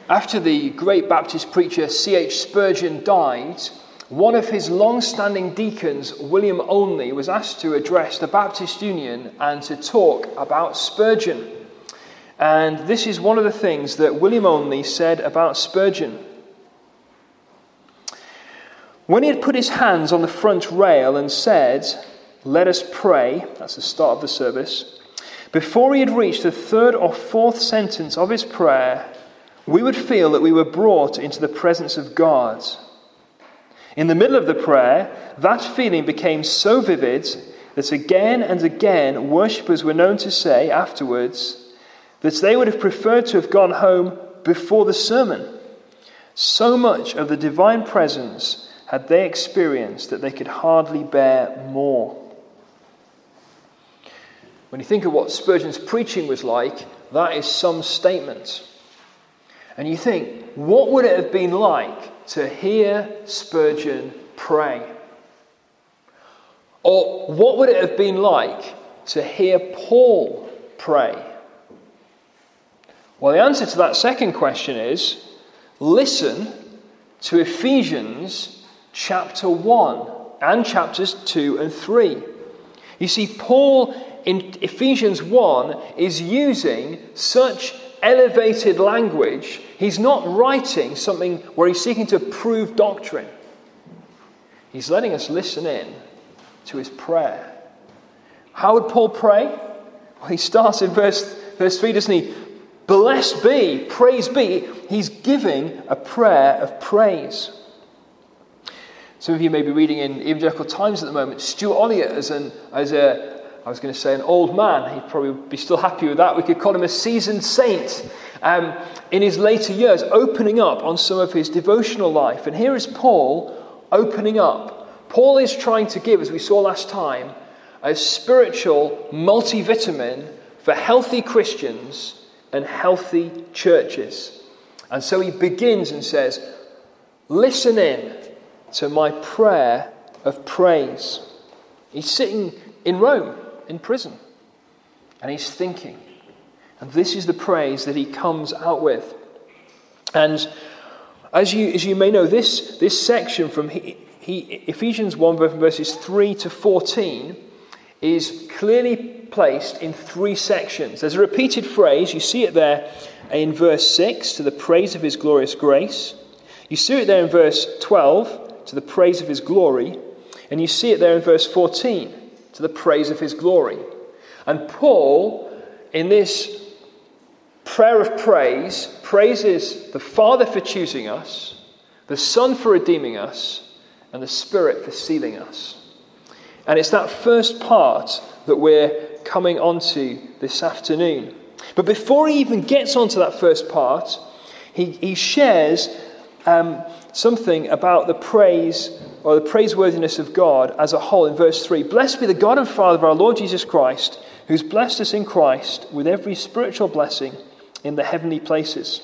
After the great Baptist preacher C.H. Spurgeon died, one of his long-standing deacons, William Olney, was asked to address the Baptist Union and to talk about Spurgeon. And this is one of the things that William Olney said about Spurgeon. When he had put his hands on the front rail and said, "Let us pray," that's the start of the service, before he had reached the third or fourth sentence of his prayer, we would feel that we were brought into the presence of God. In the middle of the prayer, that feeling became so vivid that again and again worshippers were known to say afterwards that they would have preferred to have gone home before the sermon. So much of the divine presence had they experienced that they could hardly bear more. When you think of what Spurgeon's preaching was like, that is some statement. And you think, what would it have been like to hear Spurgeon pray? Or what would it have been like to hear Paul pray? Well, the answer to that second question is, listen to Ephesians chapter 1 and chapters 2 and 3. You see, Paul in Ephesians 1 is using such elevated language. He's not writing something where he's seeking to prove doctrine. He's letting us listen in to his prayer. How would Paul pray? Well, he starts in verse 3, doesn't he? Blessed be, praise be. He's giving a prayer of praise. Some of you may be reading in Evangelical Times at the moment. Stuart Olliott as an old man. He'd probably be still happy with that. We could call him a seasoned saint in his later years, opening up on some of his devotional life. And here is Paul opening up. Paul is trying to give, as we saw last time, a spiritual multivitamin for healthy Christians and healthy churches. And so he begins and says, listen in to my prayer of praise. He's sitting in Rome, in prison, and he's thinking. And this is the praise that he comes out with. And as you may know, this section from Ephesians 1 verses 3 to 14 is clearly placed in three sections. There's a repeated phrase. You see it there in verse 6, to the praise of his glorious grace. You see it there in verse 12, to the praise of his glory. And you see it there in verse 14, to the praise of his glory. And Paul, in this prayer of praise, praises the Father for choosing us, the Son for redeeming us, and the Spirit for sealing us. And it's that first part that we're coming onto this afternoon. But before he even gets onto that first part, he shares something about the praise or the praiseworthiness of God as a whole in verse 3. Blessed be the God and Father of our Lord Jesus Christ, who's blessed us in Christ with every spiritual blessing in the heavenly places.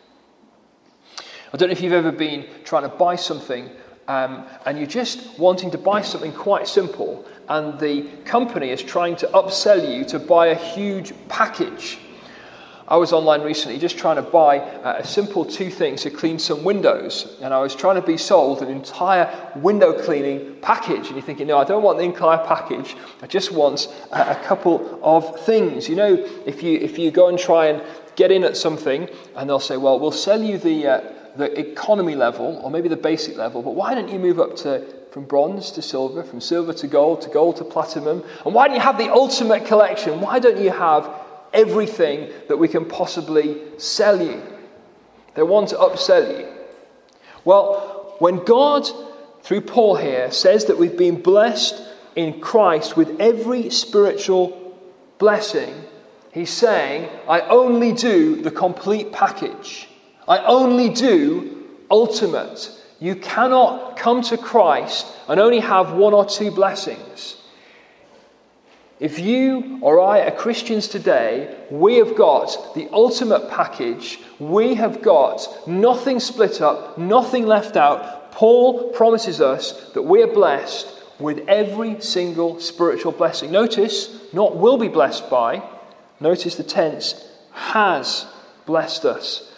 I don't know if you've ever been trying to buy something and you're just wanting to buy something quite simple, and the company is trying to upsell you to buy a huge package. I was online recently just trying to buy a simple two things to clean some windows, and I was trying to be sold an entire window cleaning package, and you're thinking, no, I don't want the entire package, I just want a couple of things. You know, if you go and try and get in at something, and they'll say, well, we'll sell you the economy level, or maybe the basic level, but why don't you move up from bronze to silver, from silver to gold to platinum, and why don't you have the ultimate collection? Why don't you have everything that we can possibly sell you? They want to upsell you. Well, when God, through Paul here, says that we've been blessed in Christ with every spiritual blessing, he's saying, I only do the complete package. I only do ultimate. You cannot come to Christ and only have one or two blessings. If you or I are Christians today, we have got the ultimate package. We have got nothing split up, nothing left out. Paul promises us that we are blessed with every single spiritual blessing. Notice, not will be blessed by. Notice the tense, has blessed us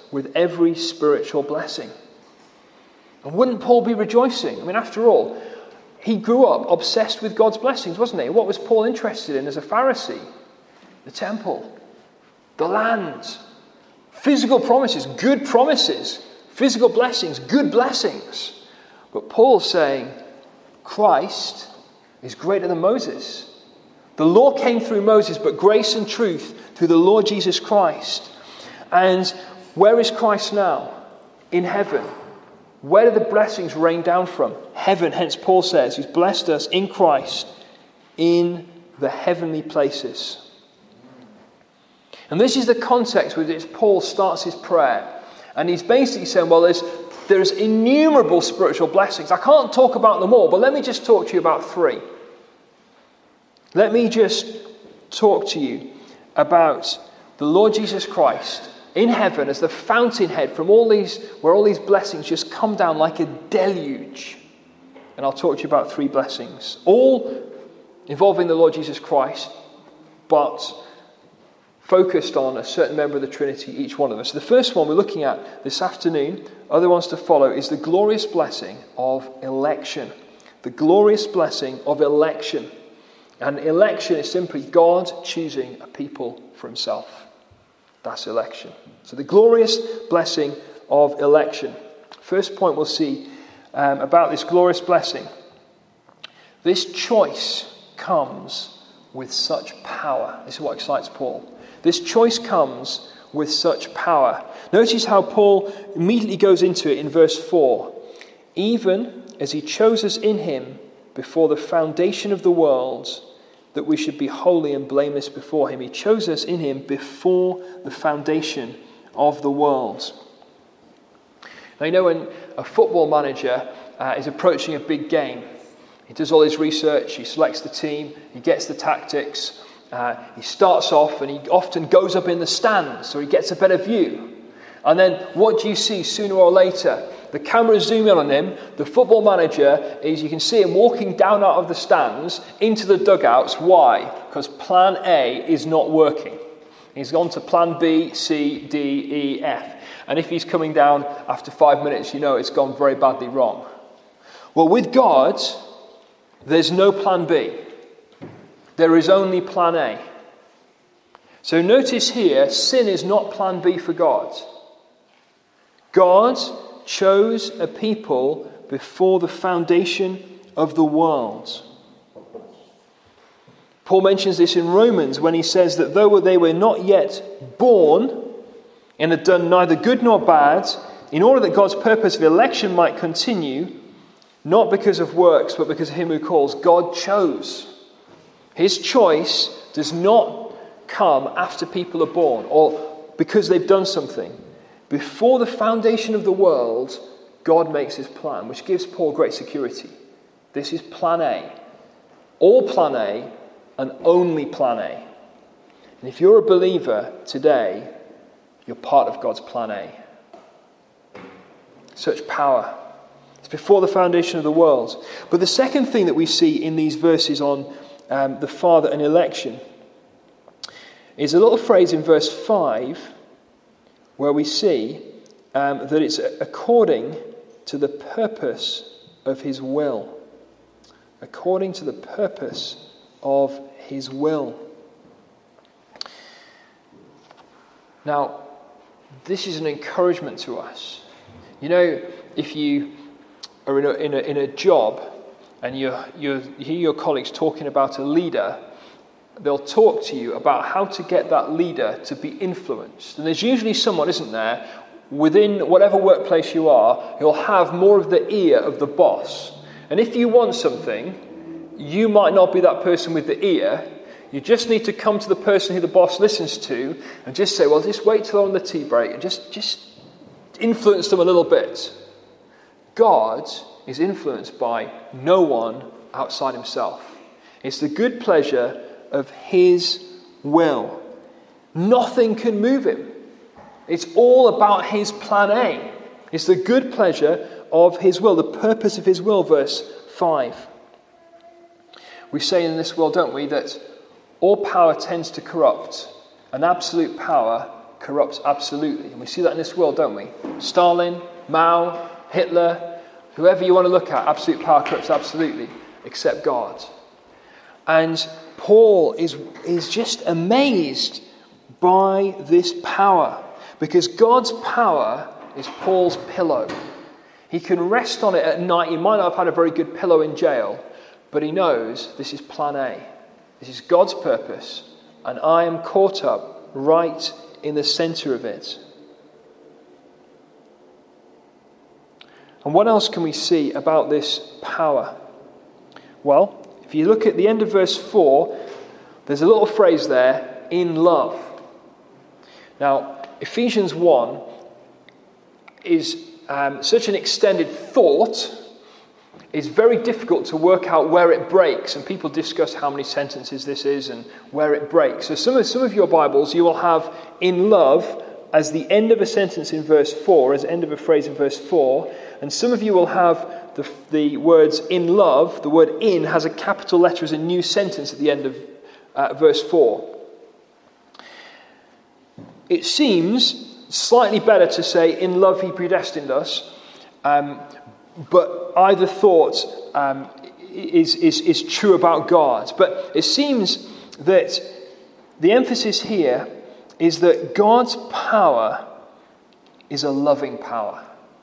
with every spiritual blessing. And wouldn't Paul be rejoicing? I mean, after all, he grew up obsessed with God's blessings, wasn't he? What was Paul interested in as a Pharisee? The temple, the land, physical promises, good promises, physical blessings, good blessings. But Paul's saying, Christ is greater than Moses. The law came through Moses, but grace and truth through the Lord Jesus Christ. And where is Christ now? In heaven. Where do the blessings rain down from? Heaven. Hence Paul says he's blessed us in Christ in the heavenly places. And this is the context with which Paul starts his prayer. And he's basically saying, well, there's innumerable spiritual blessings. I can't talk about them all, but let me just talk to you about three. Let me just talk to you about the Lord Jesus Christ in heaven as the fountainhead from where all these blessings just come down like a deluge. And I'll talk to you about three blessings, all involving the Lord Jesus Christ, but focused on a certain member of the Trinity, each one of them. So the first one we're looking at this afternoon, other ones to follow, is the glorious blessing of election. The glorious blessing of election. And election is simply God choosing a people for himself. That's election. So the glorious blessing of election. First point we'll see about this glorious blessing. This choice comes with such power. This is what excites Paul. This choice comes with such power. Notice how Paul immediately goes into it in verse 4. Even as he chose us in him before the foundation of the world, that we should be holy and blameless before him. He chose us in him before the foundation of the world. Now, you know, when a football manager is approaching a big game, he does all his research, he selects the team, he gets the tactics, he starts off and he often goes up in the stands so he gets a better view. And then what do you see sooner or later? The cameras zoom in on him. The football manager you can see him walking down out of the stands into the dugouts. Why? Because plan A is not working. He's gone to plan B, C, D, E, F. And if he's coming down after 5 minutes, you know it's gone very badly wrong. Well, with God, there's no plan B. There is only plan A. So notice here, sin is not plan B for God. God chose a people before the foundation of the world. Paul mentions this in Romans when he says that though they were not yet born and had done neither good nor bad, in order that God's purpose of election might continue, not because of works, but because of him who calls, God chose. His choice does not come after people are born or because they've done something. Before the foundation of the world, God makes his plan, which gives Paul great security. This is plan A. All plan A and only plan A. And if you're a believer today, you're part of God's plan A. Such power. It's before the foundation of the world. But the second thing that we see in these verses on the Father and election is a little phrase in verse 5 where we see that it's according to the purpose of his will. According to the purpose of his will. Now, this is an encouragement to us. You know, if you are in a job and you hear your colleagues talking about a leader, they'll talk to you about how to get that leader to be influenced. And there's usually someone, isn't there, within whatever workplace you are, who'll have more of the ear of the boss. And if you want something, you might not be that person with the ear. You just need to come to the person who the boss listens to and just say, well, just wait till they're on the tea break and just influence them a little bit. God is influenced by no one outside himself. It's the good pleasure of his will. Nothing can move him. It's all about his plan A. It's the good pleasure of his will, the purpose of his will, verse 5. We say in this world, don't we, that all power tends to corrupt, and absolute power corrupts absolutely. And we see that in this world, don't we? Stalin, Mao, Hitler, whoever you want to look at, absolute power corrupts absolutely, except God. And Paul is just amazed by this power, because God's power is Paul's pillow. He can rest on it at night. He might not have had a very good pillow in jail, but he knows this is plan A. This is God's purpose, and I am caught up right in the center of it. And what else can we see about this power? Well, if you look at the end of verse 4, there's a little phrase there, in love. Now, Ephesians 1 is such an extended thought, it's very difficult to work out where it breaks, and people discuss how many sentences this is and where it breaks. So some of your Bibles, you will have in love as the end of a sentence in verse 4, as the end of a phrase in verse 4, and some of you will have the words in love, the word in has a capital letter as a new sentence at the end of verse 4. It seems slightly better to say, in love he predestined us, but either thought is true about God. But it seems that the emphasis here is that God's power is a loving power.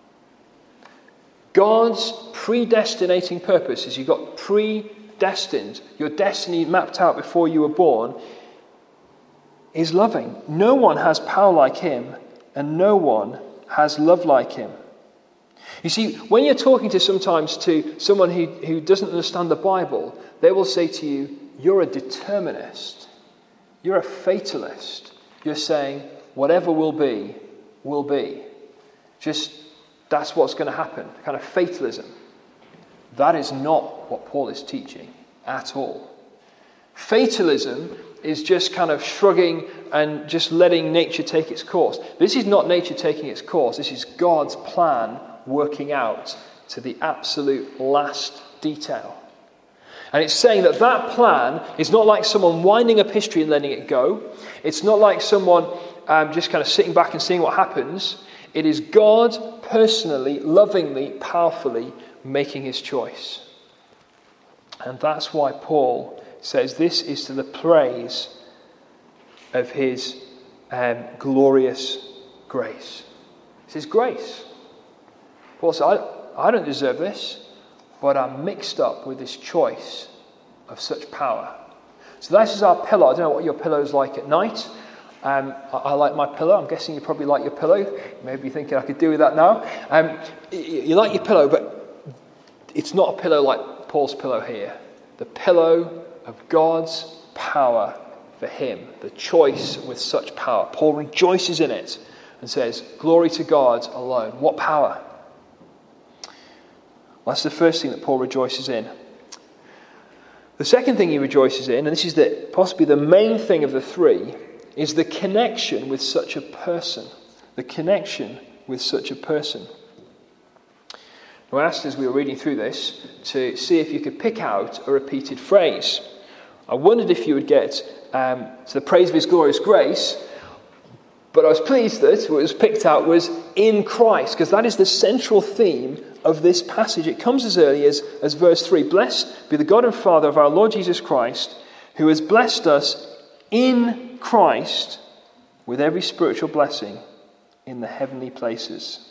God's predestinating purpose is you got predestined, your destiny mapped out before you were born, is loving. No one has power like him, and no one has love like him. You see, when you're talking to someone who doesn't understand the Bible, they will say to you, you're a determinist. You're a fatalist. You're saying, whatever will be, will be. Just, that's what's going to happen. Kind of fatalism. That is not what Paul is teaching at all. Fatalism is just kind of shrugging and just letting nature take its course. This is not nature taking its course. This is God's plan working out to the absolute last detail. And it's saying that plan is not like someone winding up history and letting it go. It's not like someone just kind of sitting back and seeing what happens. It is God personally, lovingly, powerfully making his choice. And that's why Paul says this is to the praise of his glorious grace. It's his grace. Paul says, I don't deserve this, but I'm mixed up with this choice of such power. So this is our pillow. I don't know what your pillow is like at night. I like my pillow. I'm guessing you probably like your pillow. You may be thinking I could do with that now. You like your pillow, but it's not a pillow like Paul's pillow here. The pillow of God's power for him. The choice with such power. Paul rejoices in it and says, glory to God alone. What power? Well, that's the first thing that Paul rejoices in. The second thing he rejoices in, and this is possibly the main thing of the three, is the connection with such a person. The connection with such a person. I asked as we were reading through this to see if you could pick out a repeated phrase. I wondered if you would get to the praise of his glorious grace, but I was pleased that what was picked out was in Christ, because that is the central theme of this passage. It comes as early as verse 3. Blessed be the God and Father of our Lord Jesus Christ, who has blessed us in Christ with every spiritual blessing in the heavenly places.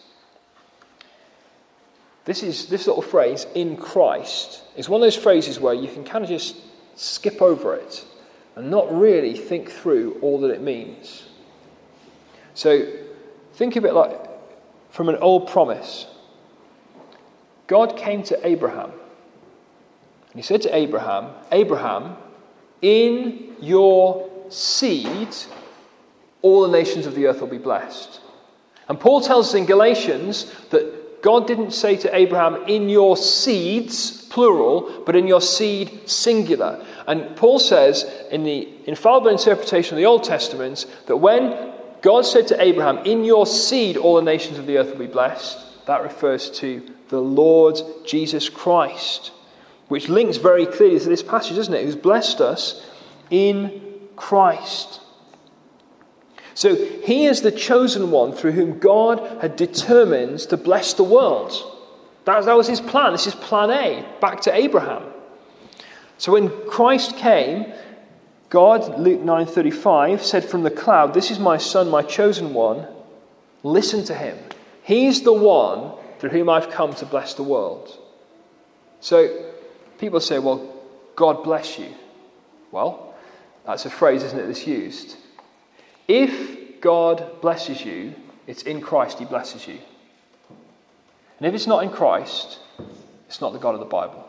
This little phrase, in Christ, is one of those phrases where you can kind of just skip over it and not really think through all that it means. So think of it like from an old promise. God came to Abraham and he said to Abraham, Abraham, in your seed all the nations of the earth will be blessed. And Paul tells us in Galatians that God didn't say to Abraham, in your seeds, plural, but in your seed, singular. And Paul says in the infallible interpretation of the Old Testament that when God said to Abraham, in your seed all the nations of the earth will be blessed, that refers to the Lord Jesus Christ, which links very clearly to this passage, doesn't it? Who's blessed us in Christ. So he is the chosen one through whom God had determined to bless the world. That was his plan. This is plan A, back to Abraham. So when Christ came, God, Luke 9:35, said from the cloud, "This is my son, my chosen one. Listen to him. He's the one through whom I've come to bless the world." So people say, well, God bless you. Well, that's a phrase, isn't it, that's used. If God blesses you, it's in Christ he blesses you. And if it's not in Christ, it's not the God of the Bible.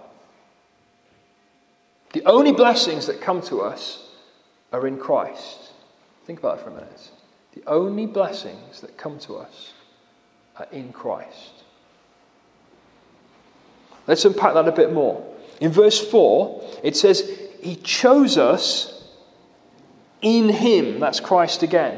The only blessings that come to us are in Christ. Think about it for a minute. The only blessings that come to us are in Christ. Let's unpack that a bit more. In verse 4, it says, he chose us in him. That's Christ again.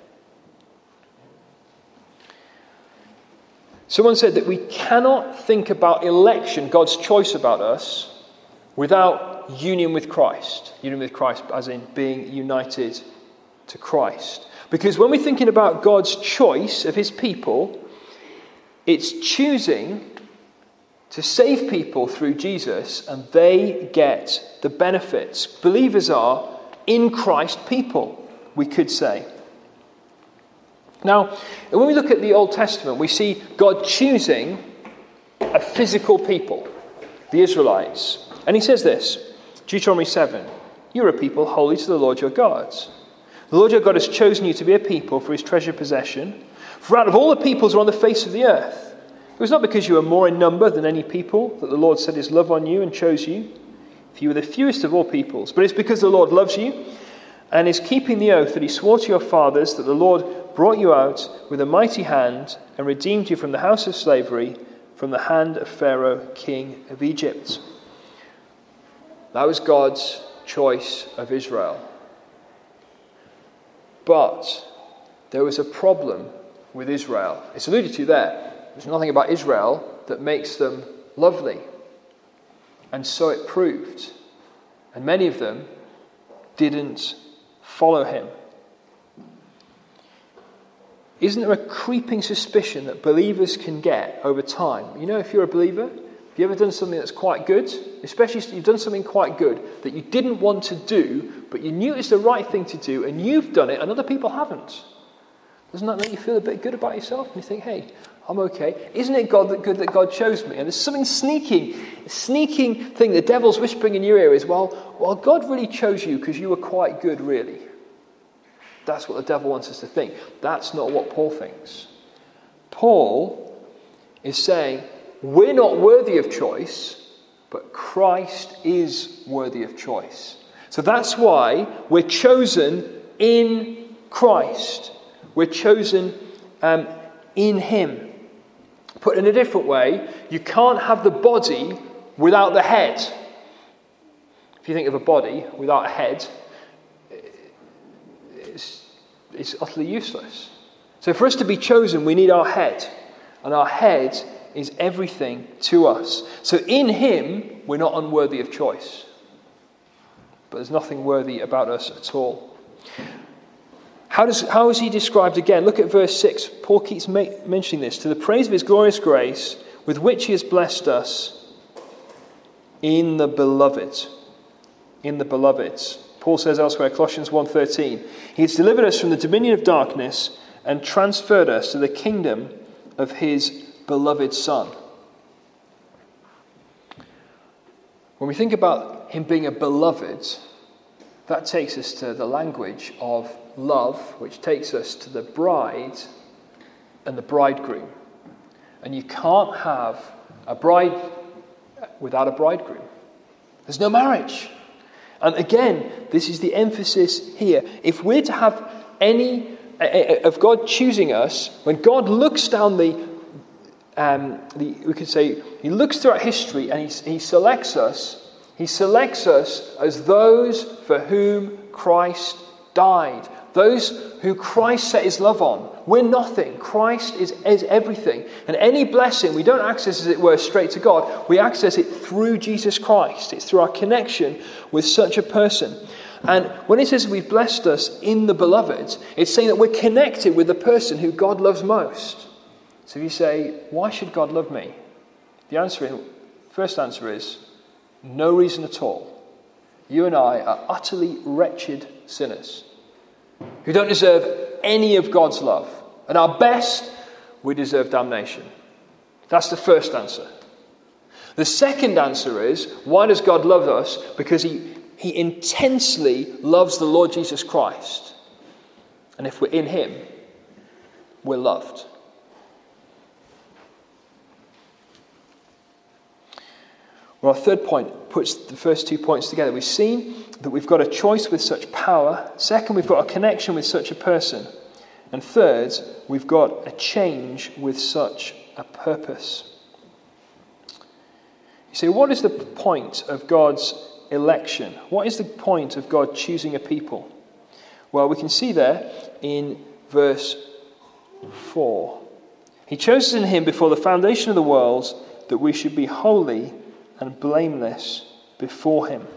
Someone said that we cannot think about election, God's choice about us, without union with Christ. Union with Christ as in being united to Christ. Because when we're thinking about God's choice of his people, it's choosing to save people through Jesus, and they get the benefits. Believers are in Christ people, we could say. Now, when we look at the Old Testament, we see God choosing a physical people, the Israelites. And he says this, Deuteronomy 7, "You are a people holy to the Lord your God. The Lord your God has chosen you to be a people for his treasured possession. For out of all the peoples who are on the face of the earth, it was not because you were more in number than any people that the Lord set his love on you and chose you. For you were the fewest of all peoples. But it's because the Lord loves you and is keeping the oath that he swore to your fathers that the Lord brought you out with a mighty hand and redeemed you from the house of slavery, from the hand of Pharaoh, king of Egypt." That was God's choice of Israel. But there was a problem with Israel. It's alluded to there. There's nothing about Israel that makes them lovely. And so it proved. And many of them didn't follow him. Isn't there a creeping suspicion that believers can get over time? You know, if you're a believer, have you ever done something that's quite good? Especially if you've done something quite good that you didn't want to do, but you knew it's the right thing to do, and you've done it and other people haven't. Doesn't that make you feel a bit good about yourself? And you think, hey, I'm okay. Isn't it good that God chose me? And there's something sneaking thing the devil's whispering in your ear is, well, God really chose you because you were quite good, really. That's what the devil wants us to think. That's not what Paul thinks. Paul is saying, we're not worthy of choice, but Christ is worthy of choice. So that's why we're chosen in Christ. We're chosen in him. Put in a different way, you can't have the body without the head. If you think of a body without a head, it's utterly useless. So for us to be chosen, we need our head. And our head is everything to us. So in him, we're not unworthy of choice. But there's nothing worthy about us at all. How is he described again? Look at verse 6. Paul keeps mentioning this. "To the praise of his glorious grace, with which he has blessed us in the beloved." In the beloved. Paul says elsewhere, Colossians 1:13, "He has delivered us from the dominion of darkness and transferred us to the kingdom of his beloved Son." When we think about him being a beloved, that takes us to the language of love, which takes us to the bride and the bridegroom. And you can't have a bride without a bridegroom. There's no marriage. And again, this is the emphasis here. If we're to have any of God choosing us, when God looks down we could say, he looks throughout history and he selects us. He selects us as those for whom Christ died. Those who Christ set his love on. We're nothing. Christ is everything. And any blessing, we don't access, as it were, straight to God. We access it through Jesus Christ. It's through our connection with such a person. And when it says we've blessed us in the beloved, it's saying that we're connected with the person who God loves most. So if you say, why should God love me? The first answer is, no reason at all. You and I are utterly wretched sinners who don't deserve any of God's love. And our best, we deserve damnation. That's the first answer. The second answer is, why does God love us? Because he intensely loves the Lord Jesus Christ. And if we're in him, we're loved. Well, our third point puts the first 2 points together. We've seen that we've got a choice with such power. Second, we've got a connection with such a person. And third, we've got a change with such a purpose. You say, what is the point of God's election? What is the point of God choosing a people? Well, we can see there in verse 4. He chose us in him before the foundation of the world that we should be holy and blameless before him.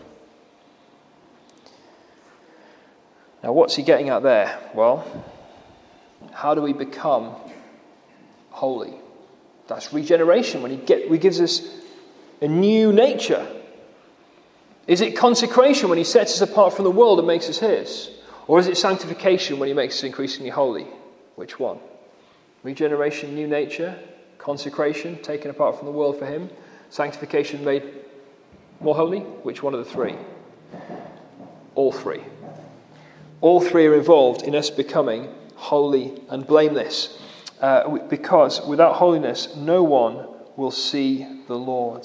Now, what's he getting at there? Well, how do we become holy? That's regeneration, when he gives us a new nature. Is it consecration when he sets us apart from the world and makes us his? Or is it sanctification when he makes us increasingly holy? Which one? Regeneration, new nature. Consecration, taken apart from the world for him. Sanctification, made more holy. Which one of the three? All three. All three are involved in us becoming holy and blameless. Because without holiness, no one will see the Lord.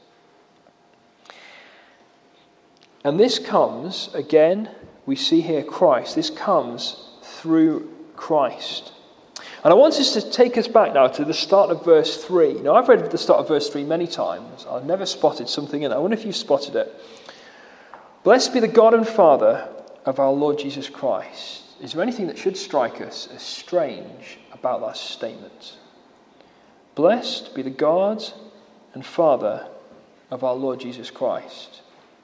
And this comes, again, we see here Christ. This comes through Christ. And I want us to take us back now to the start of verse 3. Now, I've read the start of verse 3 many times. I've never spotted something in it. I wonder if you've spotted it. Blessed be the God and Father of our Lord Jesus Christ. Is there anything that should strike us as strange about that statement? Blessed be the God and Father of our Lord Jesus Christ.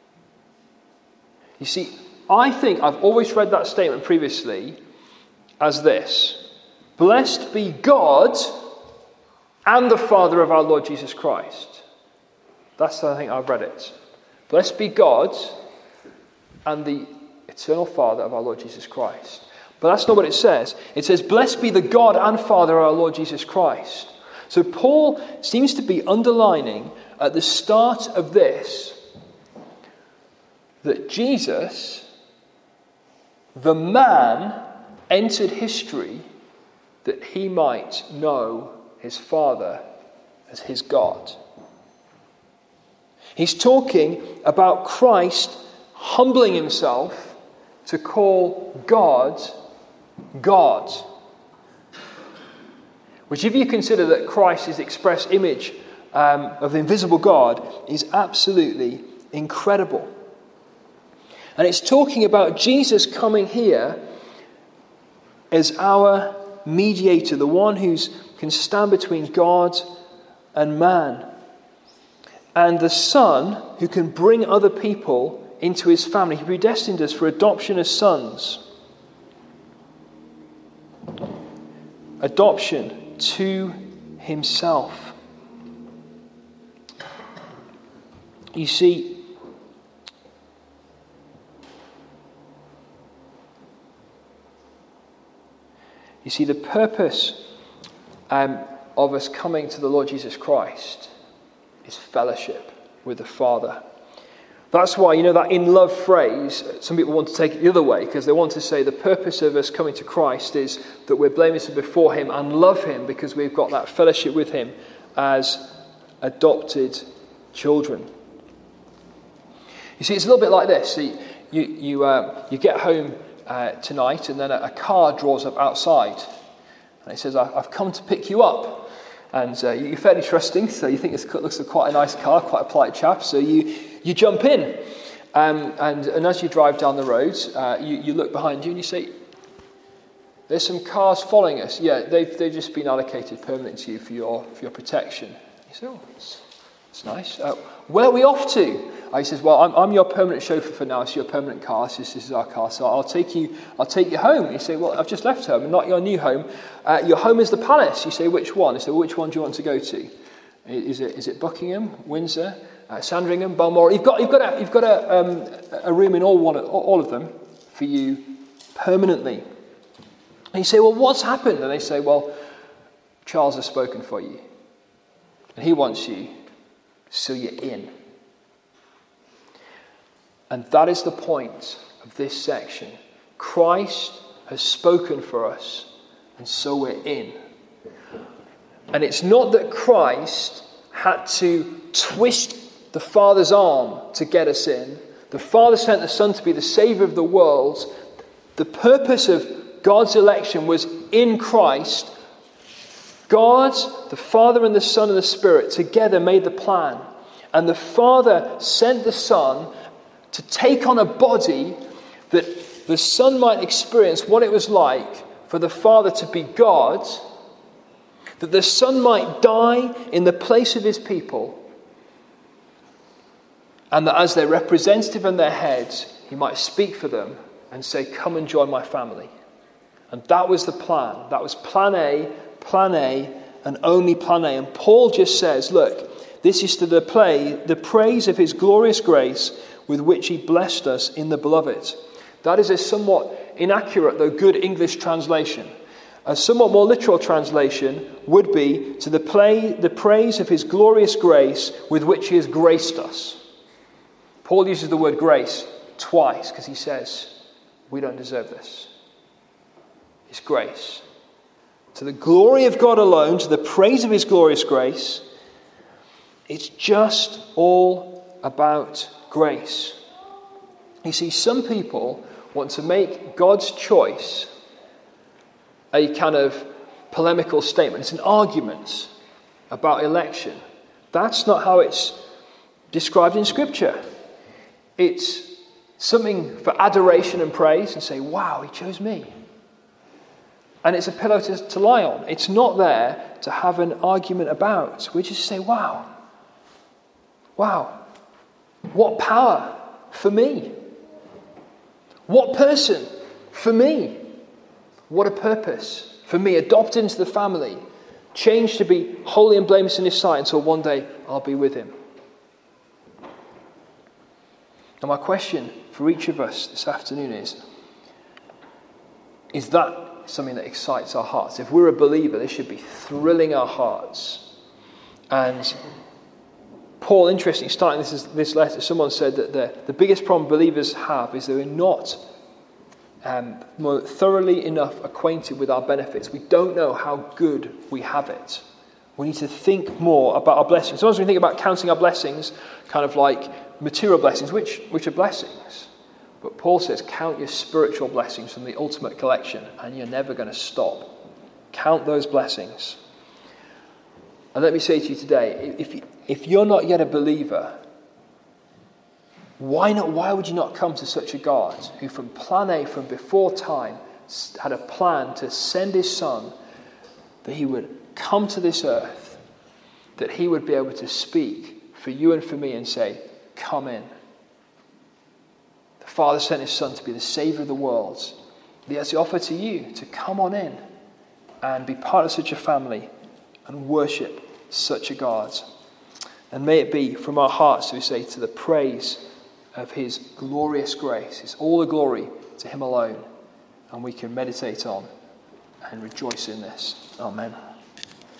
You see, I think I've always read that statement previously as this. Blessed be God and the Father of our Lord Jesus Christ. That's how I think I've read it. Blessed be God and the eternal Father of our Lord Jesus Christ. But that's not what it says. It says, blessed be the God and Father of our Lord Jesus Christ. So Paul seems to be underlining at the start of this that Jesus, the man, entered history that he might know his Father as his God. He's talking about Christ humbling himself to call God, God. Which, if you consider that Christ is the express image of the invisible God, is absolutely incredible. And it's talking about Jesus coming here as our mediator, the one who can stand between God and man. And the Son who can bring other people into his family. He predestined us for adoption as sons. Adoption to himself. You see, the purpose of us coming to the Lord Jesus Christ is fellowship with the Father. That's why, that in love phrase, some people want to take it the other way, because they want to say the purpose of us coming to Christ is that we're blameless before him and love him because we've got that fellowship with him as adopted children. You see, it's a little bit like this. You get home tonight, and then a car draws up outside, and it says, I've come to pick you up. And you're fairly trusting, so you think it looks like quite a nice car, quite a polite chap, so you jump in. And as you drive down the road, you look behind you and you say, there's some cars following us. Yeah, they've just been allocated permanently to you for your protection. You say, It's nice. Where are we off to? He says, well, I'm your permanent chauffeur for now. It's your permanent car. This is our car. So I'll take you home. You say, well, I've just left home, and not your new home. Your home is the palace. You say, which one? You say, well, which one do you want to go to? Is it Buckingham, Windsor, Sandringham, Balmoral? You've got a room in all of them for you permanently. And you say, well, what's happened? And they say, well, Charles has spoken for you. And he wants you, so you're in. And that is the point of this section. Christ has spoken for us, and so we're in. And it's not that Christ had to twist the Father's arm to get us in. The Father sent the Son to be the Saviour of the world. The purpose of God's election was in Christ. God, the Father and the Son and the Spirit together made the plan. And the Father sent the Son to take on a body that the Son might experience what it was like for the Father to be God, that the Son might die in the place of his people, and that as their representative and their heads, he might speak for them and say, come and join my family. And that was the plan. That was plan A, and only plan A. And Paul just says, look, this is to the praise of his glorious grace with which he blessed us in the beloved. That is a somewhat inaccurate, though good English translation. A somewhat more literal translation would be to the praise of his glorious grace with which he has graced us. Paul uses the word grace twice because he says, we don't deserve this. It's grace. To the glory of God alone, to the praise of his glorious grace, it's just all about grace. You see, some people want to make God's choice a kind of polemical statement. It's an argument about election. That's not how it's described in Scripture. It's something for adoration and praise and say, wow, he chose me. And it's a pillow to lie on. It's not there to have an argument about. We just say, wow, what power for me. What person for me. What a purpose for me. Adopted into the family. Changed to be holy and blameless in his sight until one day I'll be with him. And my question for each of us this afternoon is that something that excites our hearts? If we're a believer, this should be thrilling our hearts. And Paul, interesting, starting this letter, someone said that the biggest problem believers have is that we're not thoroughly enough acquainted with our benefits. We don't know how good we have it. We need to think more about our blessings. Sometimes we think about counting our blessings kind of like material blessings, which are blessings. But Paul says, count your spiritual blessings from the ultimate collection, and you're never going to stop. Count those blessings. And let me say to you today, if you're not yet a believer, why not? Why would you not come to such a God who from plan A, from before time, had a plan to send his Son, that he would come to this earth, that he would be able to speak for you and for me and say, come in. The Father sent his Son to be the Saviour of the world. He has the offer to you to come on in and be part of such a family and worship such a God. And may it be from our hearts, we say, to the praise of his glorious grace. It's all the glory to him alone. And we can meditate on and rejoice in this. Amen.